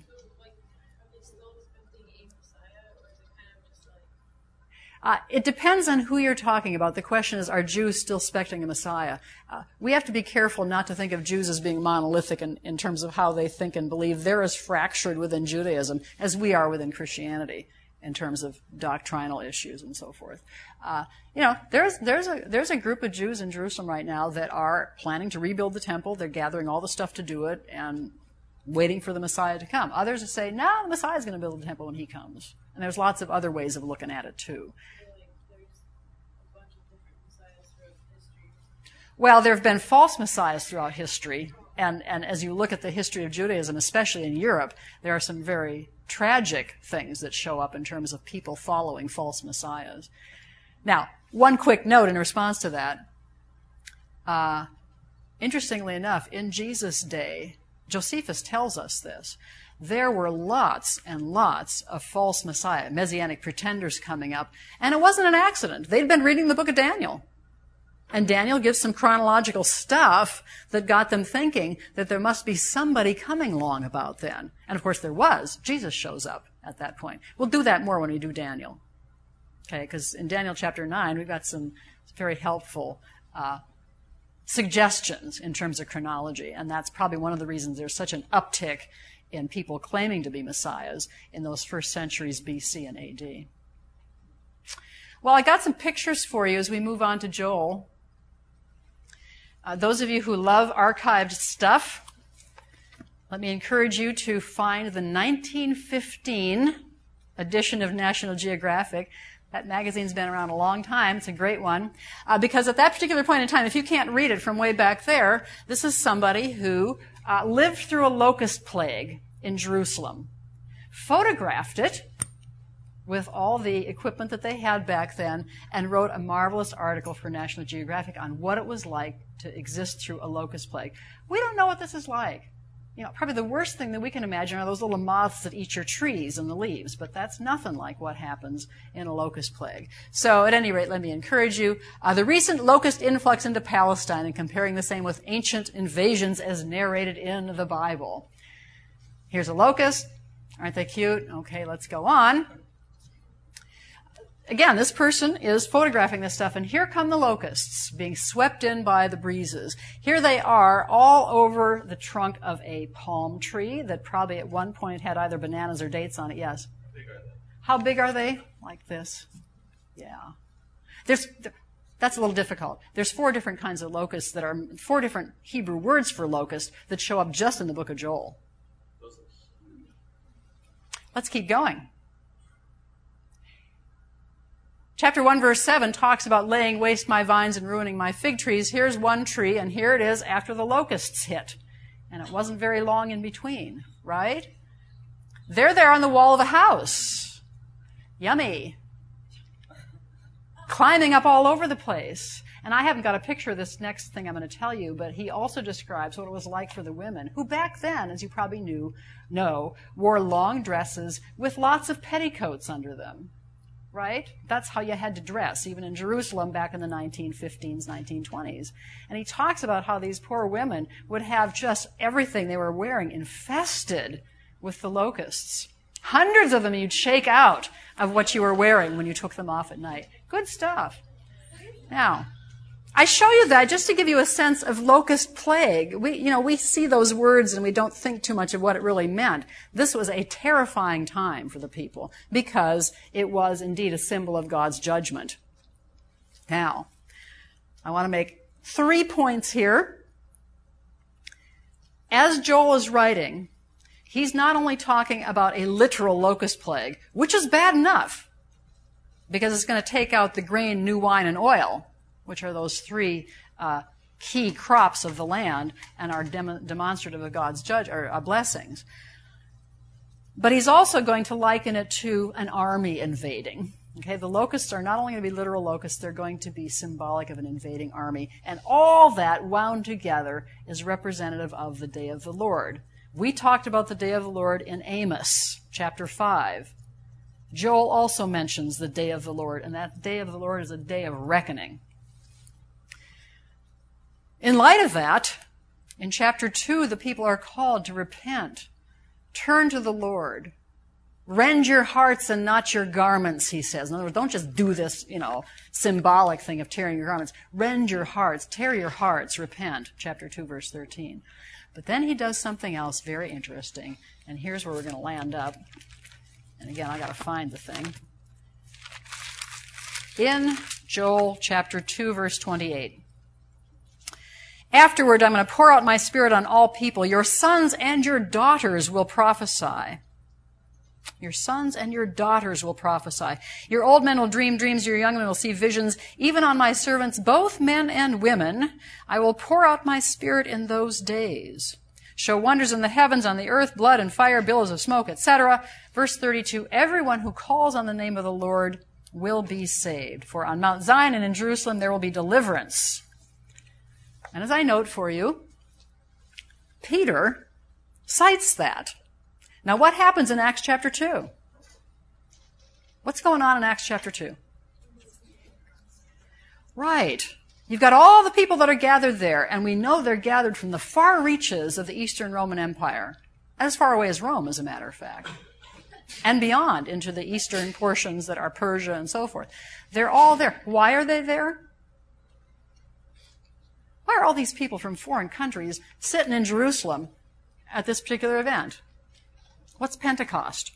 Uh, it depends on who you're talking about. The question is, are Jews still expecting a Messiah? Uh, we have to be careful not to think of Jews as being monolithic in, in terms of how they think and believe. They're as fractured within Judaism as we are within Christianity in terms of doctrinal issues and so forth. Uh, you know, there's there's a there's a group of Jews in Jerusalem right now that are planning to rebuild the temple. They're gathering all the stuff to do it and waiting for the Messiah to come. Others will say, no, the Messiah is going to build the temple when he comes. And there's lots of other ways of looking at it, too. Well, there have been false messiahs throughout history, and, and as you look at the history of Judaism, especially in Europe, there are some very tragic things that show up in terms of people following false messiahs. Now, one quick note in response to that. Uh, interestingly enough, in Jesus' day, Josephus tells us this, there were lots and lots of false messiah, messianic pretenders coming up, and it wasn't an accident. They'd been reading the book of Daniel. And Daniel gives some chronological stuff that got them thinking that there must be somebody coming along about then. And of course there was. Jesus shows up at that point. We'll do that more when we do Daniel. Okay, because in Daniel chapter nine, we've got some very helpful uh, suggestions in terms of chronology. And that's probably one of the reasons there's such an uptick in people claiming to be messiahs in those first centuries B C and A D. Well, I got some pictures for you as we move on to Joel. Uh, those of you who love archived stuff, let me encourage you to find the nineteen fifteen edition of National Geographic. That magazine's been around a long time. It's a great one. Uh, because at that particular point in time, if you can't read it from way back there, this is somebody who uh, lived through a locust plague in Jerusalem, photographed it with all the equipment that they had back then, and wrote a marvelous article for National Geographic on what it was like to exist through a locust plague. We don't know what this is like. You know, probably the worst thing that we can imagine are those little moths that eat your trees and the leaves, but that's nothing like what happens in a locust plague. So at any rate, let me encourage you. Uh, the recent locust influx into Palestine, and comparing the same with ancient invasions as narrated in the Bible. Here's a locust. Aren't they cute? Okay, let's go on. Again, this person is photographing this stuff, and here come the locusts being swept in by the breezes. Here they are all over the trunk of a palm tree that probably at one point had either bananas or dates on it. Yes? How big are they? Like this. Yeah. There's, that's a little difficult. There's four different kinds of locusts that are, four different Hebrew words for locust that show up just in the book of Joel. Let's keep going. Chapter one, verse seven talks about laying waste my vines and ruining my fig trees. Here's one tree, and here it is after the locusts hit. And it wasn't very long in between, right? They're there on the wall of a house. Yummy. Climbing up all over the place. And I haven't got a picture of this next thing I'm going to tell you, but he also describes what it was like for the women, who back then, as you probably knew, know, wore long dresses with lots of petticoats under them. Right? That's how you had to dress, even in Jerusalem back in the nineteen fifteens, nineteen twenties. And he talks about how these poor women would have just everything they were wearing infested with the locusts. Hundreds of them you'd shake out of what you were wearing when you took them off at night. Good stuff. Now, I show you that just to give you a sense of locust plague. We, you know, we see those words and we don't think too much of what it really meant. This was a terrifying time for the people because it was indeed a symbol of God's judgment. Now, I want to make three points here. As Joel is writing, he's not only talking about a literal locust plague, which is bad enough because it's going to take out the grain, new wine, and oil, which are those three uh, key crops of the land and are dem- demonstrative of God's judge or uh, blessings. But he's also going to liken it to an army invading. Okay, the locusts are not only going to be literal locusts, they're going to be symbolic of an invading army. And all that wound together is representative of the day of the Lord. We talked about the day of the Lord in Amos, chapter five. Joel also mentions the day of the Lord, and that day of the Lord is a day of reckoning. In light of that, in chapter two, the people are called to repent, turn to the Lord, rend your hearts and not your garments, he says. In other words, don't just do this, you know, symbolic thing of tearing your garments. Rend your hearts, tear your hearts, repent, chapter two, verse thirteen. But then he does something else very interesting, and here's where we're going to land up. And again, I got to find the thing. In Joel chapter two, verse twenty-eight. Afterward, I'm going to pour out my spirit on all people. Your sons and your daughters will prophesy. Your sons and your daughters will prophesy. Your old men will dream dreams. Your young men will see visions. Even on my servants, both men and women, I will pour out my spirit in those days. Show wonders in the heavens, on the earth, blood and fire, billows of smoke, et cetera. Verse thirty-two, everyone who calls on the name of the Lord will be saved. For on Mount Zion and in Jerusalem there will be deliverance. And as I note for you, Peter cites that. Now what happens in Acts chapter two? What's going on in Acts chapter two? Right. You've got all the people that are gathered there, and we know they're gathered from the far reaches of the Eastern Roman Empire, as far away as Rome, as a matter of fact, and beyond into the eastern portions that are Persia and so forth. They're all there. Why are they there? Why are all these people from foreign countries sitting in Jerusalem at this particular event? What's Pentecost?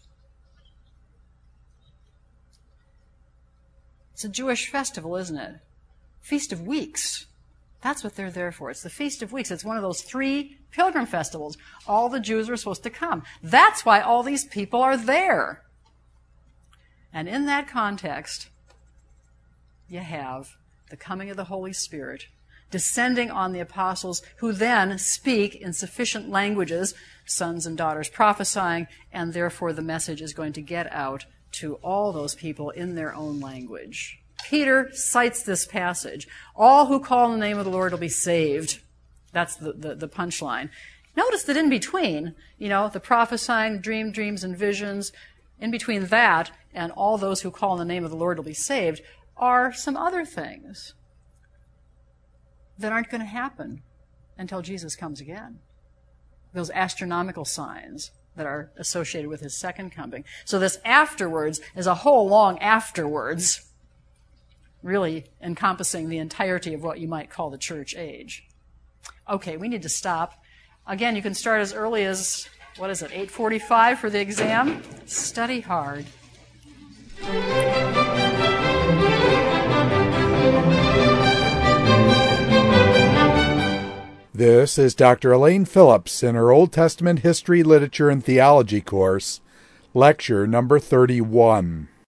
It's a Jewish festival, isn't it? Feast of Weeks. That's what they're there for. It's the Feast of Weeks. It's one of those three pilgrim festivals. All the Jews were supposed to come. That's why all these people are there. And in that context, you have the coming of the Holy Spirit descending on the apostles, who then speak in sufficient languages, sons and daughters prophesying, and therefore the message is going to get out to all those people in their own language. Peter cites this passage. All who call on the name of the Lord will be saved. That's the, the, the punchline. Notice that in between, you know, the prophesying, dream, dreams, and visions, in between that and all those who call on the name of the Lord will be saved, are some other things that aren't going to happen until Jesus comes again. Those astronomical signs that are associated with his second coming. So this afterwards is a whole long afterwards, really encompassing the entirety of what you might call the church age. Okay, we need to stop. Again, you can start as early as, what is it, eight forty-five for the exam? Study hard. This is Doctor Elaine Phillips in her Old Testament History, Literature, and Theology course, lecture number thirty-one.